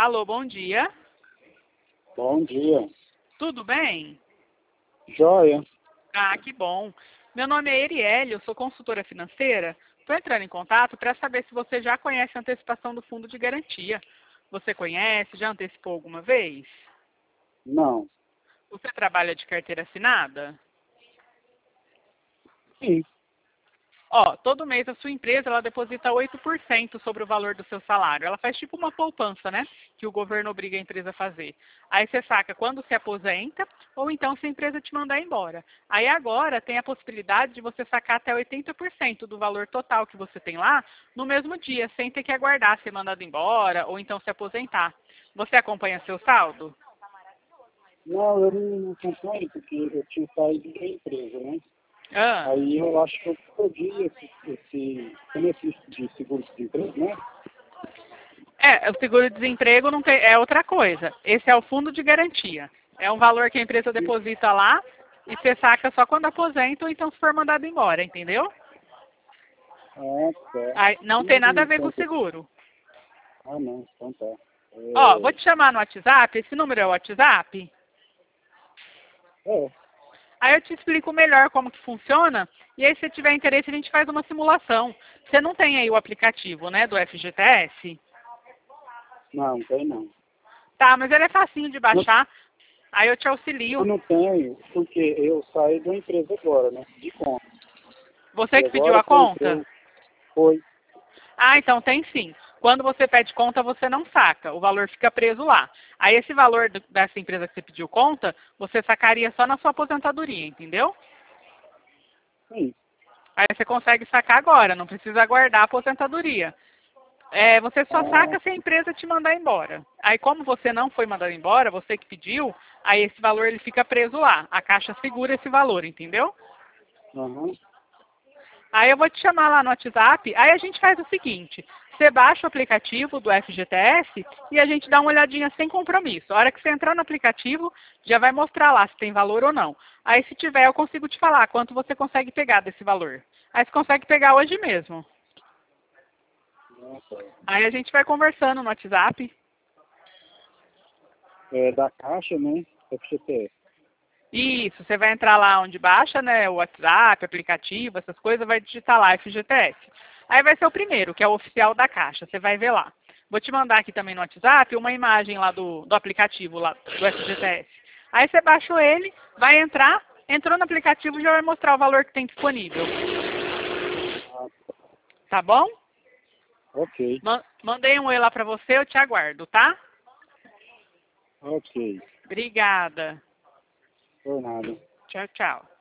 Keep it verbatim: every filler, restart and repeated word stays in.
Alô, bom dia. Bom dia. Tudo bem? Joia. Ah, que bom. Meu nome é Erielle, eu sou consultora financeira. Estou entrando em contato para saber se você já conhece a antecipação do fundo de garantia. Você conhece? Já antecipou alguma vez? Não. Você trabalha de carteira assinada? Sim. Ó, todo mês a sua empresa ela deposita oito por cento sobre o valor do seu salário. Ela faz tipo uma poupança, né? Que o governo obriga a empresa a fazer. Aí você saca quando se aposenta ou então se a empresa te mandar embora. Aí agora tem a possibilidade de você sacar até oitenta por cento do valor total que você tem lá no mesmo dia, sem ter que aguardar ser mandado embora ou então se aposentar. Você acompanha seu saldo? Não, eu não acompanho porque eu tinha saído da empresa, né? Ah. Aí eu acho que eu perdi esse, esse benefício de seguro-desemprego, né? É, o seguro-desemprego não tem, é outra coisa. Esse é o fundo de garantia. É um valor que a empresa deposita lá e você saca só quando aposenta ou então se for mandado embora, entendeu? Ah, tá. Aí, não tem nada a Hum, ver com então, o seguro. ah, não, então tá. Ó, vou É, te chamar no WhatsApp, esse número é o WhatsApp? é, Aí eu te explico melhor como que funciona e aí se tiver interesse a gente faz uma simulação. Você não tem aí o aplicativo, né, do F G T S? não, tem não. Tá, mas ele é facinho de não. baixar, aí eu te Eu auxilio. não tenho, porque eu saí da empresa agora, né? De conta. Você E que pediu agora a que eu conta? entrei, foi. Ah, então tem sim. Quando você pede conta, você não saca. O valor fica preso lá. Aí esse valor do- dessa empresa que você pediu conta, você sacaria só na sua aposentadoria, entendeu? Sim. Aí você consegue sacar agora, não precisa aguardar a aposentadoria. É, você só Ah, saca se a empresa te mandar embora. Aí como você não foi mandado embora, você que pediu, aí esse valor ele fica preso lá. A Caixa segura esse valor, entendeu? aham. Aí eu vou te chamar lá no WhatsApp, aí a gente faz o seguinte, você baixa o aplicativo do F G T S e a gente dá uma olhadinha sem compromisso. A hora que você entrar no aplicativo, já vai mostrar lá se tem valor ou não. Aí se tiver, eu consigo te falar quanto você consegue pegar desse valor. Aí você consegue pegar hoje mesmo. Ah, tá. Aí a gente vai conversando no WhatsApp. É da Caixa, né? F G T S. Isso, você vai entrar lá onde baixa, né, o WhatsApp, aplicativo, essas coisas, vai digitar lá F G T S. Aí vai ser o primeiro, que é o oficial da Caixa, você vai ver lá. Vou te mandar aqui também no WhatsApp uma imagem lá do, do aplicativo lá do F G T S. Aí você baixa ele, vai entrar, entrou no aplicativo e já vai mostrar o valor que tem disponível. Ah, Tá bom? ok, Ma- Mandei um oi lá pra você, eu te aguardo, tá? ok. Obrigada. Por nada. Tchau, tchau.